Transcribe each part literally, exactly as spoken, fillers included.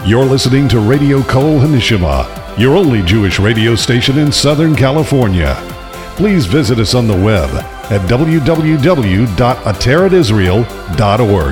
You're listening to Radio Kol Hanishma, your only Jewish radio station in Southern California. Please visit us on the web at w w w dot ateret israel dot org.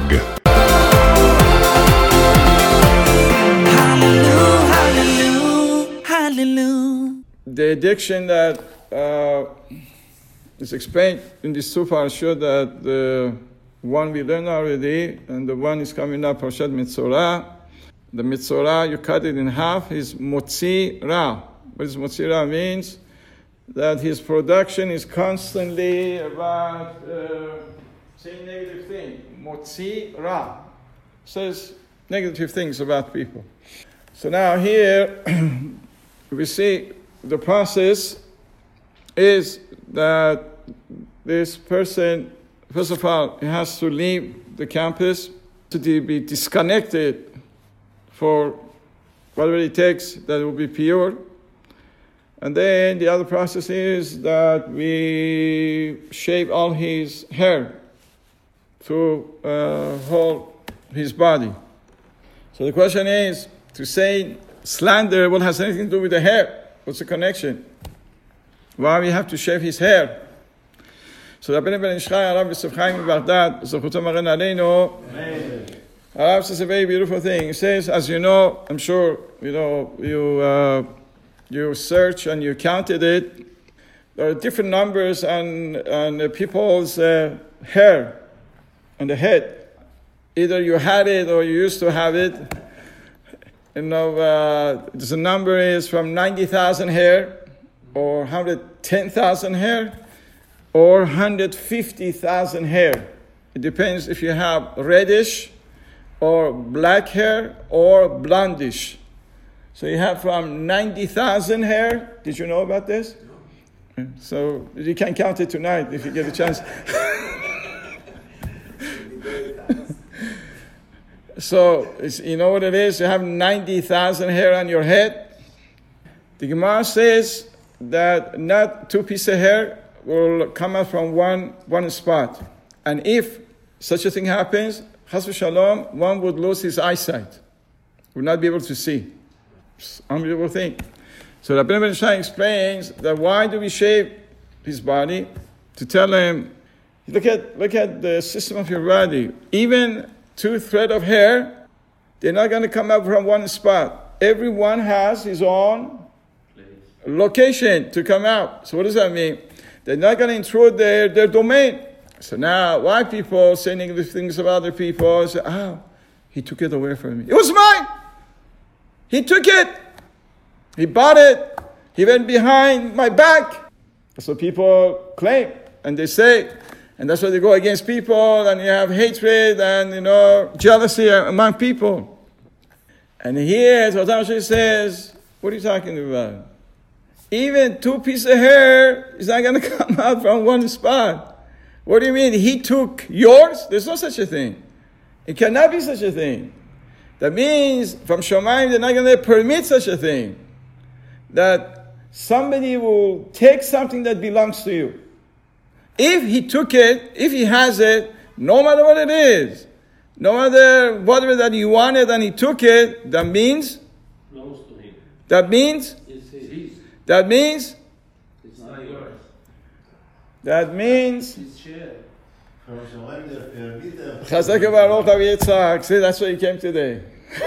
Hallelujah, hallelujah. The addiction that uh, is explained in this two parashah, that the one we learned already, and the one is coming up, Parashat Metzorah. The Metzorah, you cut it in half, is Motzi Ra. What does Motzi Ra means? That his production is constantly about uh, saying negative things. Motzi Ra says negative things about people. So now here we see the process is that this person, first of all, he has to leave the campus, to be disconnected for whatever it takes that it will be pure. And then the other process is that we shave all his hair to uh, hold his body. So the question is, to say slander, what has anything to do with the hair? What's the connection? Why we have to shave his hair? So Rabbeinu Ben Ish Chai, Rav Yosef Chaim Baghdad, Zachuto Magen Aleinu, Rav says a very beautiful thing. He says, as you know, I'm sure you know you uh, you search and you counted it. There are different numbers on on the people's uh, hair on the head. Either you had it or you used to have it. You know, uh, the number is from ninety thousand hair, or one hundred ten thousand hair, or one hundred fifty thousand hair. It depends if you have reddish, or black hair, or blondish. So you have from ninety thousand hair. Did you know about this? No. So you can count it tonight if you get a chance. So you know what it is? You have ninety thousand hair on your head. The Gemara says that not two pieces of hair will come out from one, one spot. And if such a thing happens, Chas v'shalom, one would lose his eyesight, would not be able to see. It's an unbelievable thing. So Rabbeinu Ben Ish Chai explains that why do we shave his body? To tell him, look at look at the system of your body. Even two thread of hair, they're not going to come up from one spot. Everyone has his own location to come out. So what does that mean? They're not going to intrude their, their domain. So now, white people say negative things about other people. Say, oh, he took it away from me. It was mine. He took it. He bought it. He went behind my back. That's what people claim. And they say, and that's why they go against people, and you have hatred and, you know, jealousy among people. And here, Tzadam Moshe says, what are you talking about? Even two pieces of hair is not going to come out from one spot. What do you mean? He took yours? There's no such a thing. It cannot be such a thing. That means, from Shomayim, they're not going to permit such a thing. That somebody will take something that belongs to you. If he took it, if he has it, no matter what it is, no matter whatever that you wanted and he took it, that means? Belongs to him. That means? It's his. That means? It's not yours. That means? It's shared. Chazak Baruch Yitzhak. See, that's why you came today.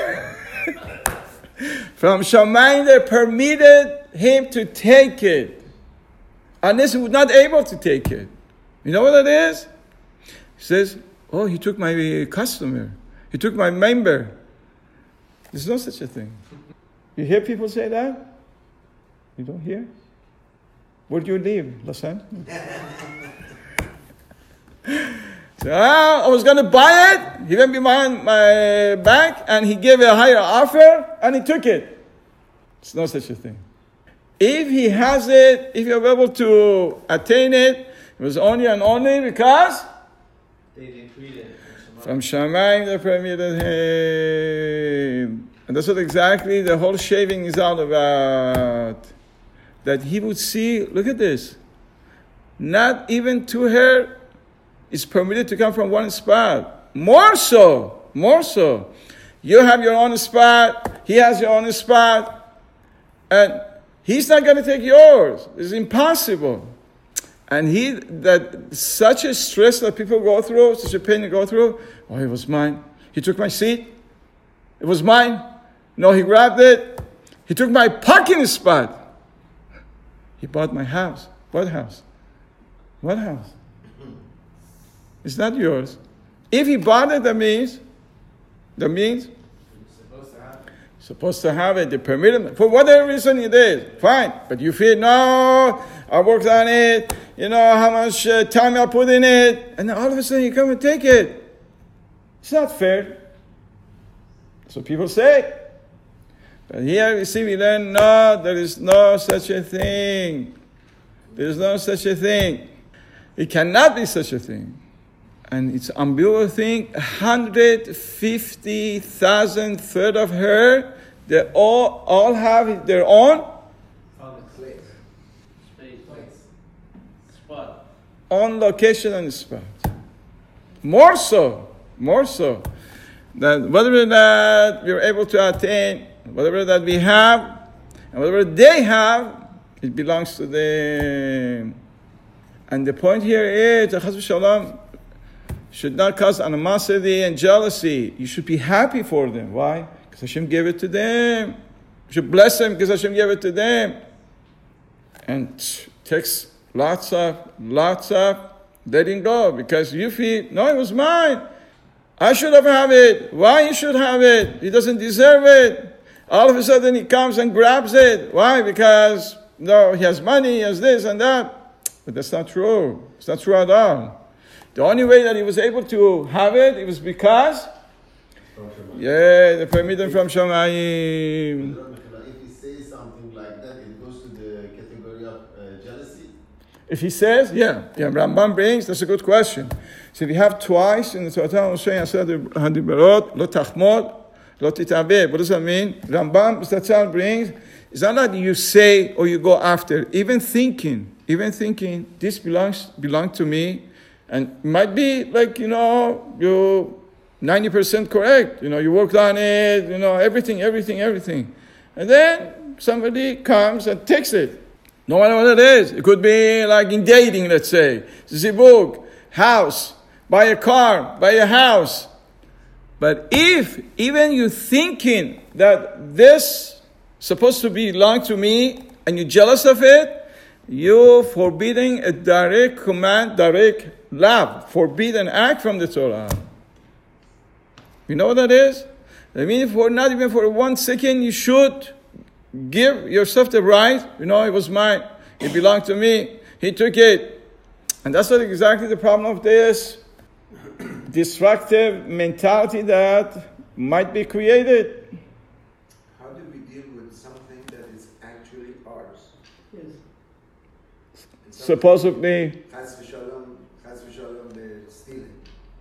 From Shamayim, they permitted him to take it, unless he was not able to take it. You know what that is? He says, oh, he took my customer. He took my member. There's no such a thing. You hear people say that? You don't hear? Where do you live? Los Angeles? So, ah, I was going to buy it. He went behind my back and he gave a higher offer and he took it. It's no such a thing. If he has it, if you're able to attain it, it was only and only because they decreed it from Shamayim they permitted him. And that's what exactly the whole shaving is all about. That he would see, look at this, not even two hair is permitted to come from one spot. More so, more so. You have your own spot, He has your own spot. And he's not going to take yours. It's impossible. And he, that such a stress that people go through, such a pain they go through, oh, it was mine. He took my seat. It was mine. No, he grabbed it. He took my parking spot. He bought my house. What house? What house? It's not yours. If he bought it, that means, that means, Supposed to happen. supposed to have it. They permit him for whatever reason it is. Fine, but you feel no. I worked on it. You know how much uh, time I put in it, and then all of a sudden you come and take it. It's not fair. That's what people say. But here we see we learn no. There is no such a thing. There is no such a thing. It cannot be such a thing. And it's an unbelievable thing. one hundred fifty thousand third of her, they all all have their own Place. Space. Place. Spot. own location and spot. More so, more so, that whatever that we're able to attain, whatever that we have, and whatever they have, it belongs to them. And the point here is, Chas v'shalom should not cause animosity and jealousy. You should be happy for them. Why? Because Hashem gave it to them. You should bless them because Hashem gave it to them. And it takes lots of, lots of letting go because you feel, no, it was mine. I should have had it. Why he should have it? He doesn't deserve it. All of a sudden he comes and grabs it. Why? Because, no, he has money, he has this and that. But that's not true. It's not true at all. The only way that he was able to have it, it was because, yeah, the permission from Shamayim. If he says something like that, it goes to the category of uh, jealousy. If he says, yeah, yeah, Rambam brings, that's a good question. So we have twice in the Torah, Hadibarot, Lo Tachmod, Lo Titabeh. What does that mean? Rambam, Zatzal brings, it's not that you say or you go after, even thinking, even thinking, this belongs belong to me, and it might be like, you know, you ninety percent correct, you know, you worked on it, you know, everything, everything, everything. And then somebody comes and takes it. No matter what it is. It could be like in dating, let's say. Zibug, house, buy a car, buy a house. But if even you thinking that this supposed to belong to me and you're jealous of it, you're forbidding a direct command, direct love, forbidden act from the Torah. You know what that is? I mean, for not even for one second, you should give yourself the right. You know, it was mine. It belonged to me. He took it. And that's what exactly the problem of this destructive mentality that might be created. How do we deal with something that is actually ours? Yes. Supposedly, Chas v'shalom, chas v'shalom, they're stealing.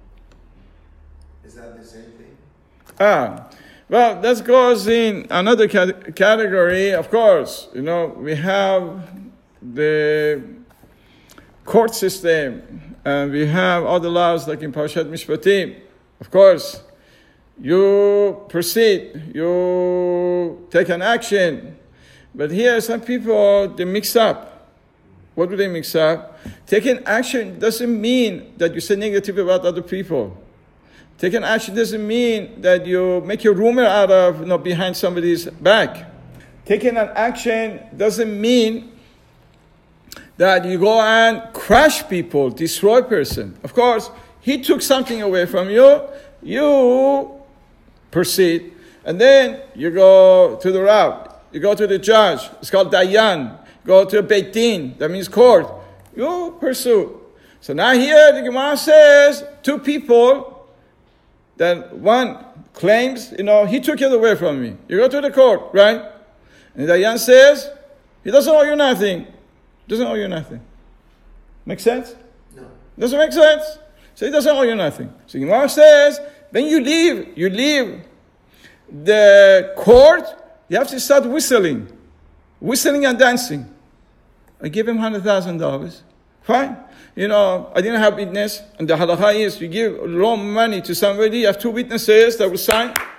Is that the same thing? ah, well, that goes in another cat- category. Of course, you know, we have the court system, and we have all the laws like in Parashat Mishpatim. Of course, you proceed, you take an action. But here, some people, they mix up. What do they mix up? Taking action doesn't mean that you say negative about other people. Taking action doesn't mean that you make a rumor out of, you know, behind somebody's back. Taking an action doesn't mean that you go and crush people, destroy person. Of course, he took something away from you, you proceed, and then you go to the route. You go to the judge. It's called Dayan. Go to Beit Din. That means court. You pursue. So now here the Gemara says two people that one claims, you know, he took it away from me. You go to the court, right? And Dayan says, he doesn't owe you nothing. Doesn't owe you nothing. Make sense? No. Doesn't make sense. So he doesn't owe you nothing. So Gemara says, when you leave, you leave the court, you have to start whistling. Whistling and dancing. I give him one hundred thousand dollars. Fine. You know, I didn't have witness. And the halakha is, you give loan money to somebody, you have two witnesses that will sign.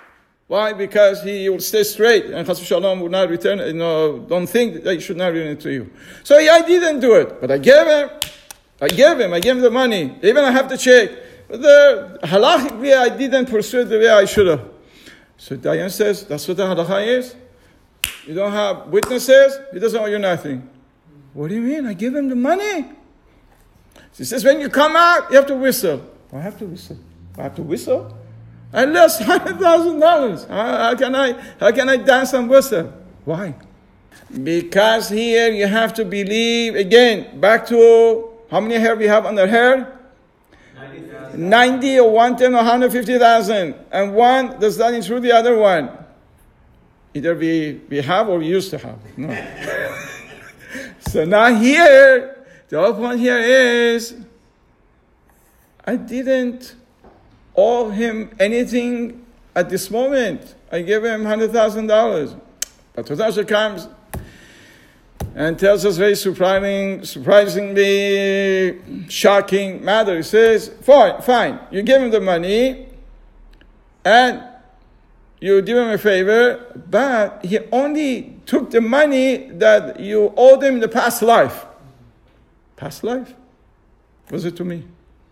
Why? Because he will stay straight and Chas v'Shalom will not return, you know, don't think that he should not return it to you. So yeah, I didn't do it, but I gave him, I gave him, I gave him the money. Even I have the check. But the halachically, I didn't pursue it the way I should have. So Dayan says, that's what the halacha is. You don't have witnesses, he doesn't owe you nothing. What do you mean? I give him the money. He says, when you come out, you have to whistle. I have to whistle. I have to whistle? I lost one hundred thousand dollars. How can I, how can I dance and whistle? Why? Because here you have to believe, again, back to how many hair we have on their hair? ninety or one ten or one hundred fifty thousand. And one does not include the other one. Either we, we have or we used to have. No. So now here, the whole point here is, I didn't owe him anything at this moment. I gave him one hundred thousand dollars. But Tosha comes and tells us very surprising, surprisingly shocking matter. He says, fine, fine, you give him the money and you do him a favor, but he only took the money that you owed him in the past life. Past life? Was it to me?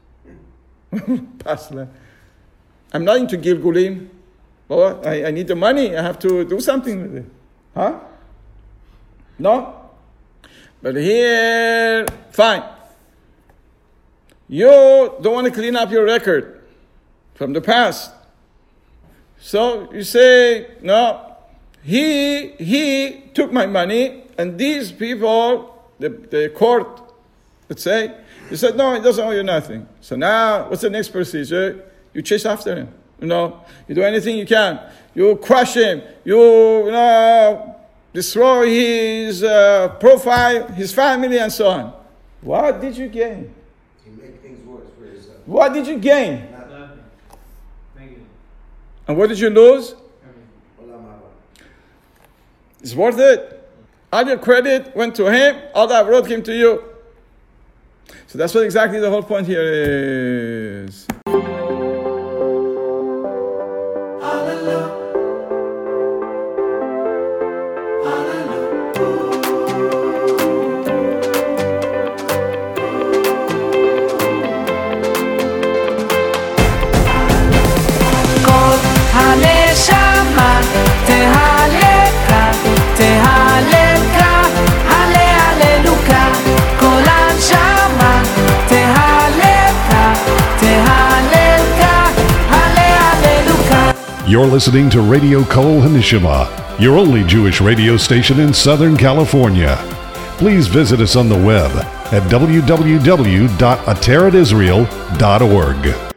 Past life. I'm not into Gilgulim. Well, I, I need the money. I have to do something with it. Huh? No? But here, fine. You don't want to clean up your record from the past. So you say, no, he he took my money, and these people, the, the court, let's say, they said, no, it doesn't owe you nothing. So now, what's the next procedure? You chase after him. You know, you do anything you can. You crush him. You, you know, destroy his uh, profile, his family, and so on. What did you gain? You make things worse for yourself. What did you gain? Nothing. Thank you. And what did you lose? Olam haba. It's worth it. All your credit went to him. All that road came to you. So that's what exactly the whole point here is. You're listening to Radio Kol Hanishima, your only Jewish radio station in Southern California. Please visit us on the web at w w w dot ateret israel dot org.